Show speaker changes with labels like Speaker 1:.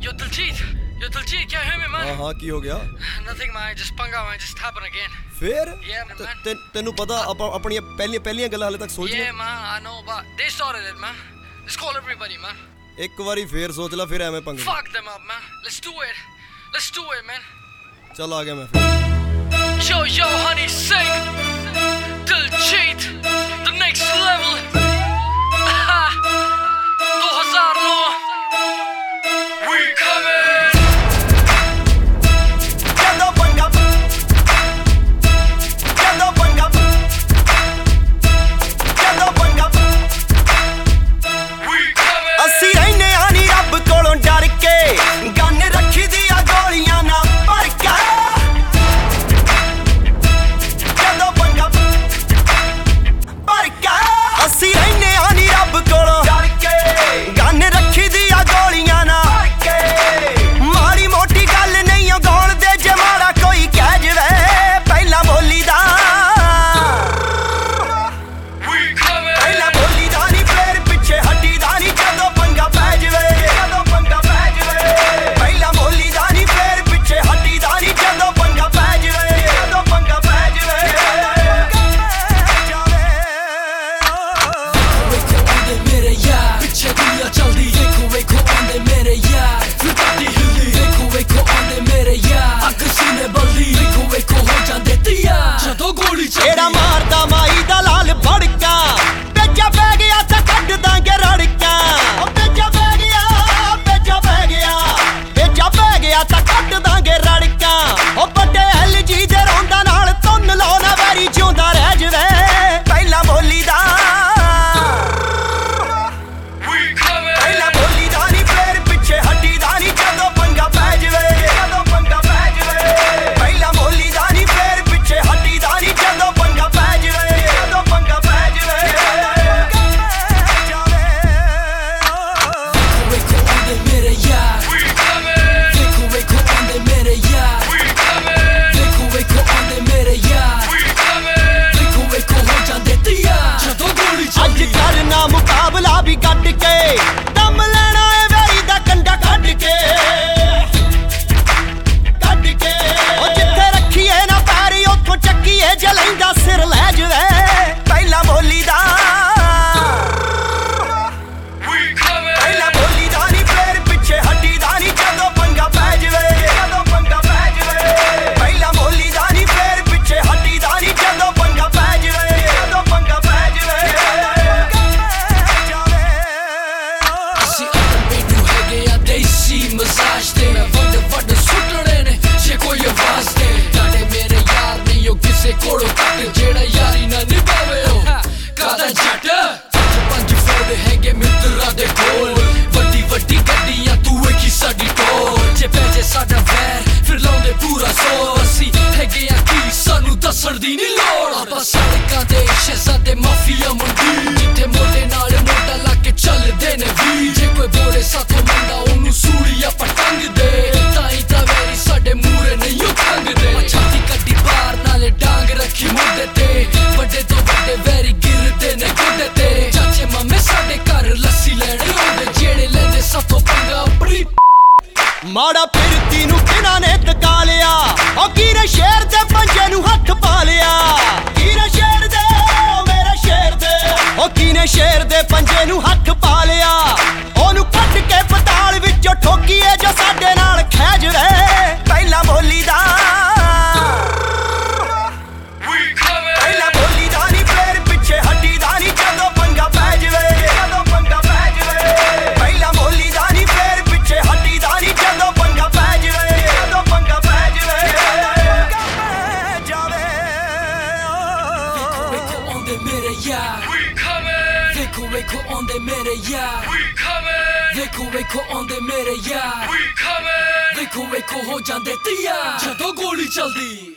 Speaker 1: Yo Diljit, क्या है man?
Speaker 2: हाँ की हो गया?
Speaker 1: Nothing man, just पंगा man, just happened again.
Speaker 2: फिर?
Speaker 1: Yeah man.
Speaker 2: तेनू पता अपनी पहलियां गल्लां हाले तक सोच ले?
Speaker 1: Yeah man, I know but they started it man. Let's call everybody man.
Speaker 2: एक बारी फिर सोच ला फिर ऐਵੇਂ पंगे.
Speaker 1: Fuck them up man. Let's do it man.
Speaker 2: चल आ गया मैं फिर.
Speaker 1: Yo honey sing. Diljit, the next level. 2009. We coming.
Speaker 3: एड़ा मारदा माई दा लाल भड़का बेजा पै गया तां कड्ड दांगे रड़का बेजा पै गया तां कड्ड दांगे रड़का ओ बड़े LG दे रौंदा नाल तुन लाउना वैरी जिउंदा रह जवे पहला बोली दा पहला बोली दा नी फेर पिछे हटी दा नी जदों पंगा पै जवे पहला बोली दा नी फेर पिछे हटी दा नी जदों पंगा पै जवे
Speaker 1: मेरे यार देखो आंदे मेरे यार देखो आंदे मेरे यार देखो हो जांदे तैयार जदों गोली
Speaker 3: अज करना मुकाबला भी कट के दम लेना है वैरी दा कंडा कट के ओ जिथे रखीए ना पैरी उथों चक्कीए जलैंदा सिर लै जवे पहला बोली दा पहला बोली दा नी फेर पिछे हटी दा नी जदों पंगा पै जवे पहला बोली दा नी फेर पिछे हटी दा नी जदों पंगा पै जवे
Speaker 1: ਅਸੀਂ ਮੈਨੂੰ ਹੈਗੇ ਆ ਦੇਸੀ ਮਸਾਜ ਤੇ ਮੈਂ ਵੱਡ ਸੁੱਟਣੇ ਨੇ ਜੇ ਕੋਈ ਆਵਾਜ਼ ਦੇ ਤੁਹਾਡੇ ਮੇਰੇ ਯਾਰ ਨਹੀਂ ਉਹ ਕਿਸੇ ਕੋਲੋਂ ਕੱਟ ਜਿਹੜਾ ਯਾਰੀ ਨਾ ਨਿਭਾਵੇ ਉਹ ਕਾਦਾ ਜੱਟ ਪੰਜ ਫੋੜ ਹੈਗੇ ਮਿੱਤਰਾਂ ਦੇ ਕੋਲ ਵੱਡੀ ਗੱਡੀਆਂ ਤੂੰ ਵੇਖੀ ਸਾਡੀ ਟੋਰ ਜੇ ਪੈਜੇ ਸਾਡਾ ਵੈਰ ਫਿਰ ਲਾਉਂਦੇ ਪੂਰਾ ਜ਼ੋਰ ਅਸੀਂ ਹੈਗੇ ਆ ਕੀ ਸਾਨੂੰ ਦੱਸਣ ਦੀ ਨਹੀਂ ਲੋੜ ਆਪਾਂ ਸੜਕਾਂ ਦੇ ਸ਼ਹਿਜ਼ਾਦੇ ਮਾਫੀਆ ਮੰਡੀ ਜਿੱਥੇ ਮੋਢੇ ਨਾਲ ਮੋਢਾ ਲਾ ਕੇ ਚੱਲਦੇ ਨੇ ਵੀ ਜੇ ਕੋਈ ਬੋਲੇ ਸਾਥੋਂ ਮੰਦਾ ਉਹਨੂੰ ਸੂਲੀਆ ਪਟੰਗ ਦੇ ਤਾਂ ਵੈਰੀ ਸਾਡੇ ਮੂਰੇ ਨਹੀਂ ਉਹ ਖੰਗਦੇ ਛਾਤੀ ਕੱਢੀ ਬਾਹਰ ਨਾਲੇ ਡਾਂਗ ਰੱਖੀ ਮੁੱਢੇ ਤੇ ਵੱਡੇ ਤੋਂ ਵੱਡੇ ਵੈਰੀ ਗਿਰਦੇ ਨੇ ਗੁੱਡੇ ਤੇ ਚਾਚੇ ਮਾਮੇ ਸਾਡੇ ਘਰ ਲੱਸੀ ਲੈਣੇ ਆਉਂਦੇ ਜਿਹੜੇ ਲੈਂਦੇ ਸਾਥੋਂ ਪੰਗਾ ਆਪਣੀ
Speaker 3: ਮਾੜਾ ਫਿਰਤੀ ਨੂੰ ਕਿਨਾਂ ਨੇ ਟਕਾ ਲਿਆ ਉਹ ਕੀਰੇ ਸ਼ੇਰ ਦੇ ਪੰਜੇ ਨੂੰ ਹੱਥ ਪਾ ਲਿਆ ਕੀਰੇ ਸ਼ੇਰ ਦੇ ਮੇਰੇ ਸ਼ੇਰ ਦੇ ਉਹ ਕੀਨੇ ਸ਼ੇਰ ਦੇ ਪੰਜੇ ਨੂੰ ਹੱਥ ਪਾ ਲਿਆ ਉਹਨੂੰ ਕੱਢ ਕੇ ਪਤਾਲ ਵਿੱਚੋਂ ਠੋਕੀਏ ਜੋ ਸਾਡੇ ਨਾਲ ਖਹਿ ਜਵੇ ਪਹਿਲਾ ਬੋਲੀ ਦਾ ਪਹਿਲਾ ਬੋਲੀ ਦਾ ਨੀ ਫੇਰ ਪਿੱਛੇ ਹਟੀ ਦਾ ਨੀ ਜਦੋਂ ਪੰਗਾ ਪੈ ਜਵੇ ਪਹਿਲਾ ਬੋਲੀ ਦਾ ਨੀ ਫੇਰ ਪਿੱਛੇ ਹਟੀ ਦਾ ਨੀ ਜਦੋਂ ਪੰਗਾ ਪੈ ਜਵੇ
Speaker 1: ਵੇਖੋ ਆਉਂਦੇ ਮੇਰੇ ਯਾਰ ਵੇਖੋ ਆਉਂਦੇ ਮੇਰੇ ਯਾਰ ਵੇਖੋ ਆਉਂਦੇ ਮੇਰੇ ਯਾਰ ਵੇਖੋ ਹੋ ਜਾਂਦੇ ਤੈਯਾਰ ਜਦੋਂ ਗੋਲੀ ਚੱਲਦੀ